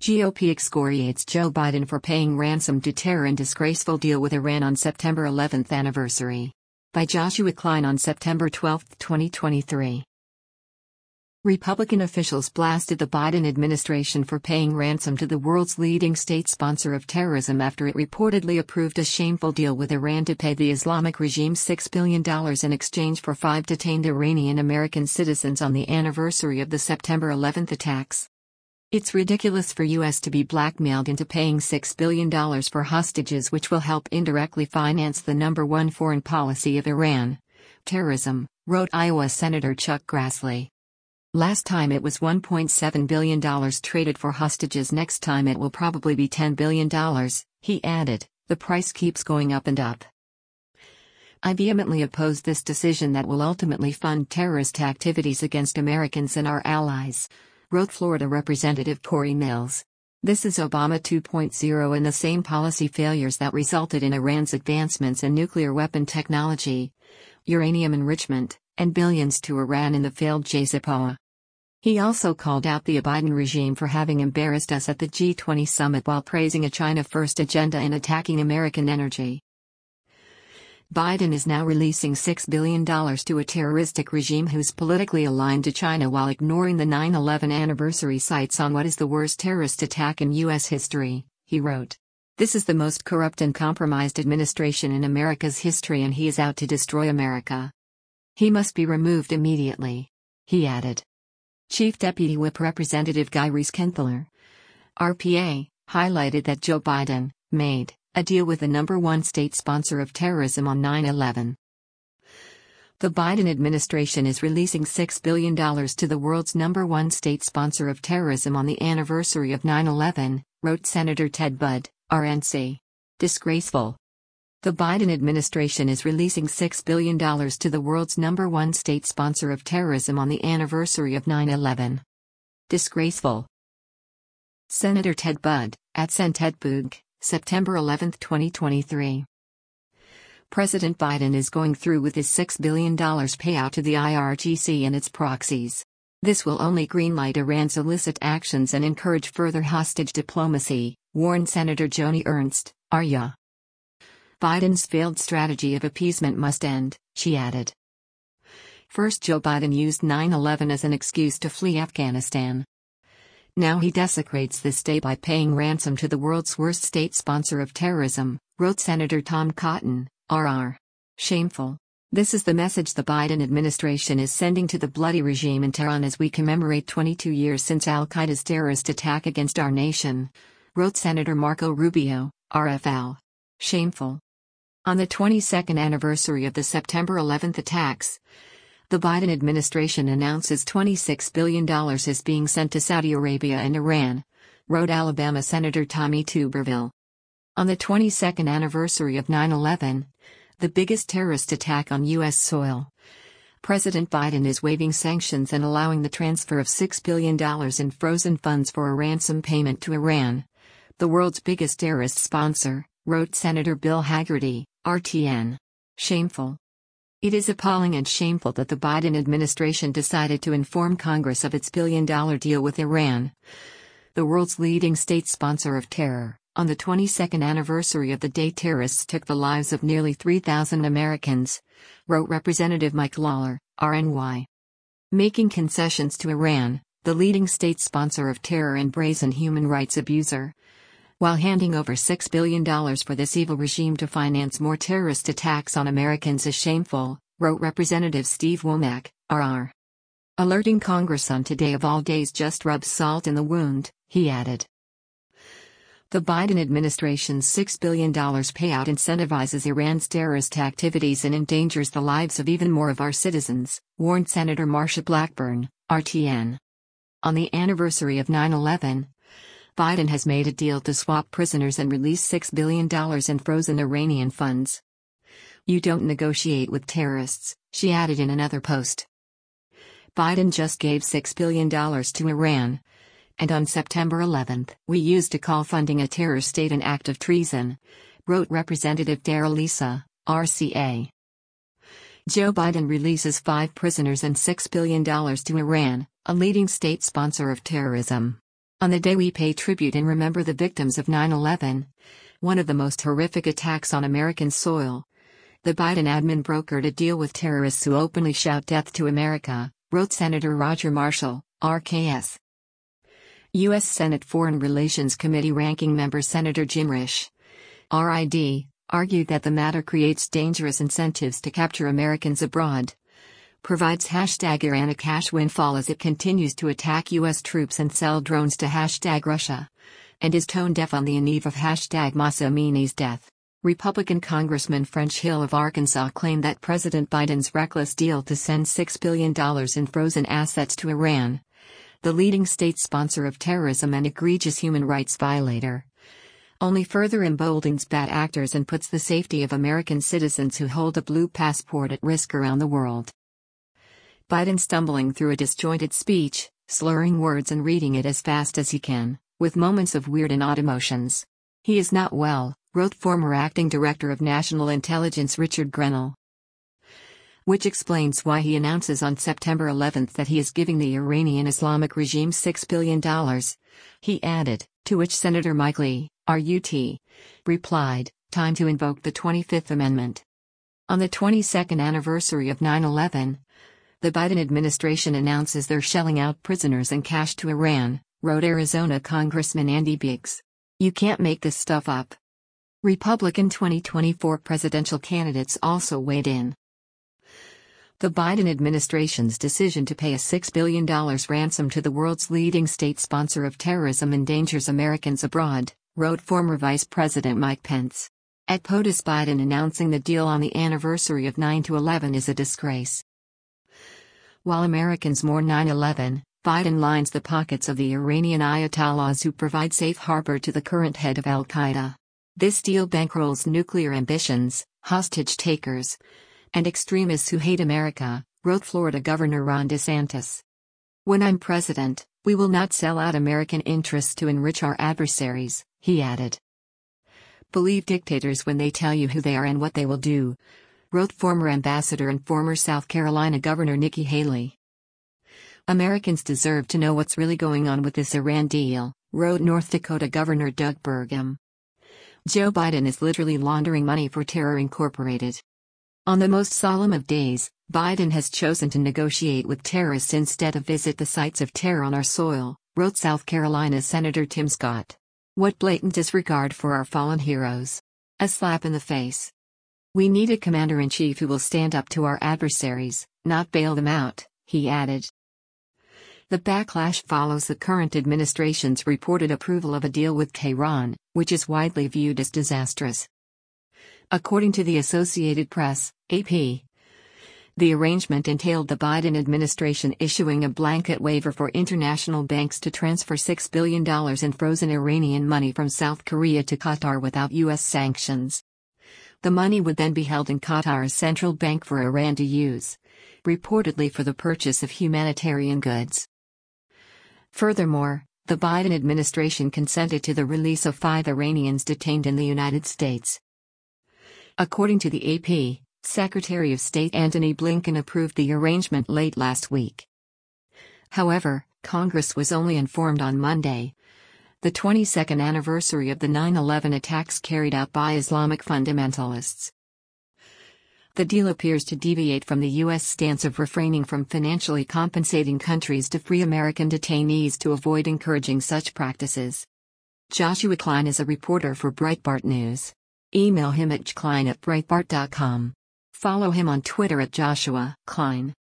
GOP excoriates Joe Biden for paying ransom to terror in disgraceful deal with Iran on September 11th anniversary. By Joshua Klein on September 12, 2023. Republican officials blasted the Biden administration for paying ransom to the world's leading state sponsor of terrorism after it reportedly approved a shameful deal with Iran to pay the Islamic regime $6 billion in exchange for 5 detained Iranian American citizens on the anniversary of the September 11th attacks. It's ridiculous for U.S. to be blackmailed into paying $6 billion for hostages, which will help indirectly finance the number one foreign policy of Iran: terrorism, wrote Iowa Senator Chuck Grassley. Last time it was $1.7 billion traded for hostages. Next time it will probably be $10 billion, he added. The price keeps going up and up. I vehemently oppose this decision that will ultimately fund terrorist activities against Americans and our allies, wrote Florida Representative Corey Mills. This is Obama 2.0 and the same policy failures that resulted in Iran's advancements in nuclear weapon technology, uranium enrichment, and billions to Iran in the failed JCPOA. He also called out the Biden regime for having embarrassed us at the G20 summit while praising a China-first agenda and attacking American energy. Biden is now releasing $6 billion to a terroristic regime who's politically aligned to China while ignoring the 9/11 anniversary cites on what is the worst terrorist attack in U.S. history, he wrote. This is the most corrupt and compromised administration in America's history, and he is out to destroy America. He must be removed immediately, he added. Chief Deputy Whip Representative Guy Reese-Kentler, RPA, highlighted that Joe Biden made a deal with the number one state sponsor of terrorism on 9/11. The Biden administration is releasing $6 billion to the world's number one state sponsor of terrorism on the anniversary of 9/11, wrote Senator Ted Budd, RNC. Disgraceful. The Biden administration is releasing $6 billion to the world's number one state sponsor of terrorism on the anniversary of 9/11. Disgraceful. Senator Ted Budd, at @SenTedBud, September 11, 2023. President Biden is going through with his $6 billion payout to the IRGC and its proxies. This will only greenlight Iran's illicit actions and encourage further hostage diplomacy, warned Senator Joni Ernst, Arya. Biden's failed strategy of appeasement must end, she added. First, Joe Biden used 9/11 as an excuse to flee Afghanistan. Now he desecrates this day by paying ransom to the world's worst state sponsor of terrorism, wrote Senator Tom Cotton, RR. Shameful. This is the message the Biden administration is sending to the bloody regime in Tehran as we commemorate 22 years since al-Qaeda's terrorist attack against our nation, wrote Senator Marco Rubio, RFL. Shameful. On the 22nd anniversary of the September 11th attacks, the Biden administration announces $26 billion is being sent to Saudi Arabia and Iran, wrote Alabama Senator Tommy Tuberville. On the 22nd anniversary of 9/11, the biggest terrorist attack on U.S. soil, President Biden is waiving sanctions and allowing the transfer of $6 billion in frozen funds for a ransom payment to Iran, the world's biggest terrorist sponsor, wrote Senator Bill Hagerty, RTN. Shameful. It is appalling and shameful that the Biden administration decided to inform Congress of its billion-dollar deal with Iran, the world's leading state sponsor of terror, on the 22nd anniversary of the day terrorists took the lives of nearly 3,000 Americans, wrote Representative Mike Lawler, RNY. Making concessions to Iran, the leading state sponsor of terror and brazen human rights abuser, while handing over $6 billion for this evil regime to finance more terrorist attacks on Americans is shameful, wrote Representative Steve Womack, RR. Alerting Congress on today of all days just rubs salt in the wound, he added. The Biden administration's $6 billion payout incentivizes Iran's terrorist activities and endangers the lives of even more of our citizens, warned Senator Marsha Blackburn, RTN. On the anniversary of 9/11, Biden has made a deal to swap prisoners and release $6 billion in frozen Iranian funds. You don't negotiate with terrorists, she added in another post. Biden just gave $6 billion to Iran, and on September 11th, we used to call funding a terror state an act of treason, wrote Representative Darrell Issa, RCA. Joe Biden releases 5 prisoners and $6 billion to Iran, a leading state sponsor of terrorism. On the day we pay tribute and remember the victims of 9/11, one of the most horrific attacks on American soil, the Biden admin brokered a deal with terrorists who openly shout death to America, wrote Senator Roger Marshall, RKS. U.S. Senate Foreign Relations Committee Ranking Member Senator Jim Risch, RID, argued that the matter creates dangerous incentives to capture Americans abroad, provides #Iran a cash windfall as it continues to attack U.S. troops and sell drones to #Russia, and is tone deaf on the eve of #Mahsa Amini's death. Republican Congressman French Hill of Arkansas claimed that President Biden's reckless deal to send $6 billion in frozen assets to Iran, the leading state sponsor of terrorism and egregious human rights violator, only further emboldens bad actors and puts the safety of American citizens who hold a blue passport at risk around the world. Biden stumbling through a disjointed speech, slurring words and reading it as fast as he can, with moments of weird and odd emotions. He is not well, wrote former acting director of National Intelligence Richard Grenell. Which explains why he announces on September 11 that he is giving the Iranian Islamic regime $6 billion. He added, to which Senator Mike Lee, RUT, replied, "Time to invoke the 25th Amendment." On the 22nd anniversary of 9/11, the Biden administration announces they're shelling out prisoners and cash to Iran, wrote Arizona Congressman Andy Biggs. You can't make this stuff up. Republican 2024 presidential candidates also weighed in. The Biden administration's decision to pay a $6 billion ransom to the world's leading state sponsor of terrorism endangers Americans abroad, wrote former Vice President Mike Pence. At POTUS, Biden announcing the deal on the anniversary of 9/11 is a disgrace. While Americans mourn 9/11, Biden lines the pockets of the Iranian Ayatollahs who provide safe harbor to the current head of al-Qaeda. This deal bankrolls nuclear ambitions, hostage takers, and extremists who hate America, wrote Florida Governor Ron DeSantis. When I'm president, we will not sell out American interests to enrich our adversaries, he added. Believe dictators when they tell you who they are and what they will do, wrote former ambassador and former South Carolina Governor Nikki Haley. Americans deserve to know what's really going on with this Iran deal, wrote North Dakota Governor Doug Burgum. Joe Biden is literally laundering money for Terror Incorporated. On the most solemn of days, Biden has chosen to negotiate with terrorists instead of visit the sites of terror on our soil, wrote South Carolina Senator Tim Scott. What blatant disregard for our fallen heroes. A slap in the face. We need a commander-in-chief who will stand up to our adversaries, not bail them out, he added. The backlash follows the current administration's reported approval of a deal with Tehran, which is widely viewed as disastrous. According to the Associated Press, AP, the arrangement entailed the Biden administration issuing a blanket waiver for international banks to transfer $6 billion in frozen Iranian money from South Korea to Qatar without U.S. sanctions. The money would then be held in Qatar's central bank for Iran to use, reportedly for the purchase of humanitarian goods. Furthermore, the Biden administration consented to the release of 5 Iranians detained in the United States. According to the AP, Secretary of State Antony Blinken approved the arrangement late last week. However, Congress was only informed on Monday, the 22nd anniversary of the 9/11 attacks carried out by Islamic fundamentalists. The deal appears to deviate from the U.S. stance of refraining from financially compensating countries to free American detainees to avoid encouraging such practices. Joshua Klein is a reporter for Breitbart News. Email him at jklein@breitbart.com. Follow him on Twitter at Joshua Klein.